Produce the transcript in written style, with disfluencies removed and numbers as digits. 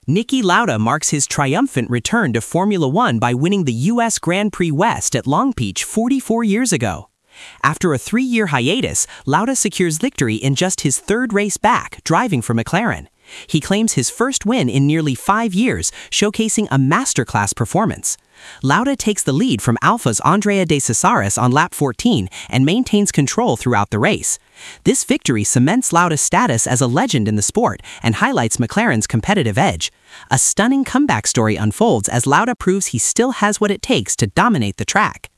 Niki Lauda marks his triumphant return to Formula One by winning the U.S. Grand Prix West at Long Beach 44 years ago. After a 3-year hiatus, Lauda secures victory in just his third race back, driving for McLaren. He claims his first win in nearly 5 years, showcasing a masterclass performance. Lauda takes the lead from Alpha's Andrea De Cesaris on lap 14 and maintains control throughout the race. This victory cements Lauda's status as a legend in the sport and highlights McLaren's competitive edge. A stunning comeback story unfolds as Lauda proves he still has what it takes to dominate the track.